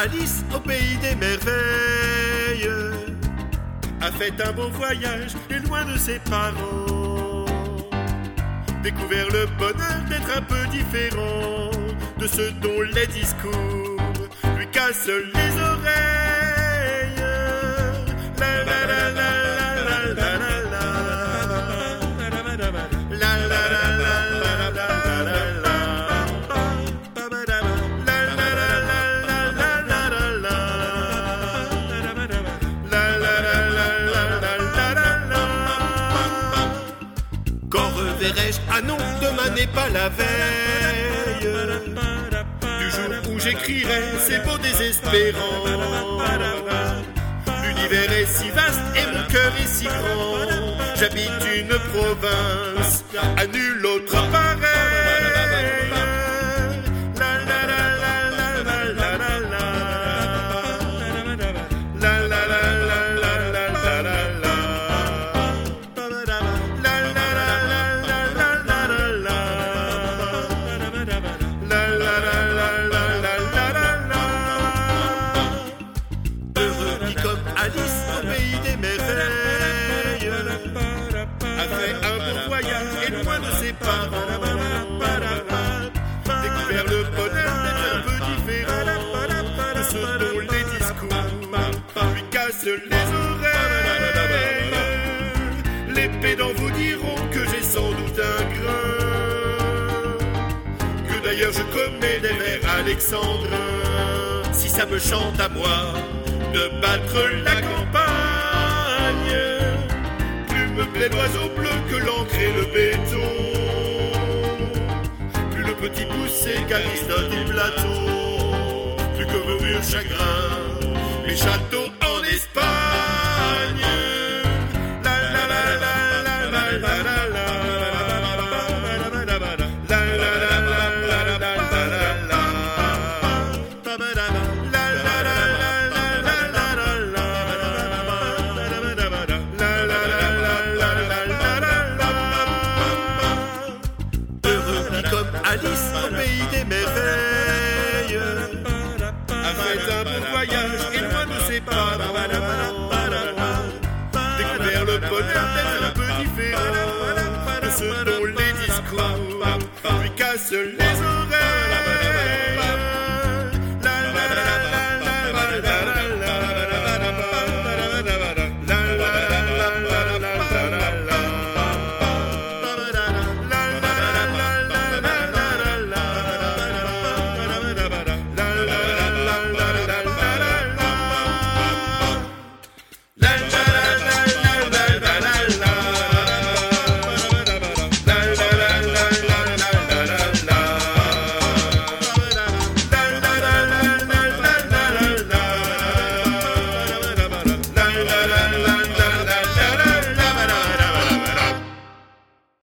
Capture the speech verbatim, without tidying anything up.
Alice au pays des merveilles a fait un beau voyage et loin de ses parents, découvert le bonheur d'être un peu différent de ceux dont les discours lui cassent les oreilles. La la la la la la la la la la verrai-je? Ah non, demain n'est pas la veille du jour où j'écrirai ces mots désespérants. L'univers est si vaste et mon cœur est si grand. J'habite une province à nul autre pareil. Alice au pays des merveilles a fait un beau voyage et loin de ses parents, découvert le bonheur d'être un peu différent de ceux dont les discours lui cassent les oreilles. Les pédants vous diront que j'ai sans doute un grain, que d'ailleurs je commets des vers alexandrins. Si ça me chante à moi de battre la campagne, plus me plaît l'oiseau bleu que l'encre et le béton, plus le petit poussé qu'Aristote et Platon, plus que vos murs chagrins, les châteaux en Espagne. La la la la la la la la la. Alice au pays des merveilles a fait un beau voyage et loin de ses parents, découvert le bonheur d'être un peu différent de ceux dont les discours lui cassent les oreilles.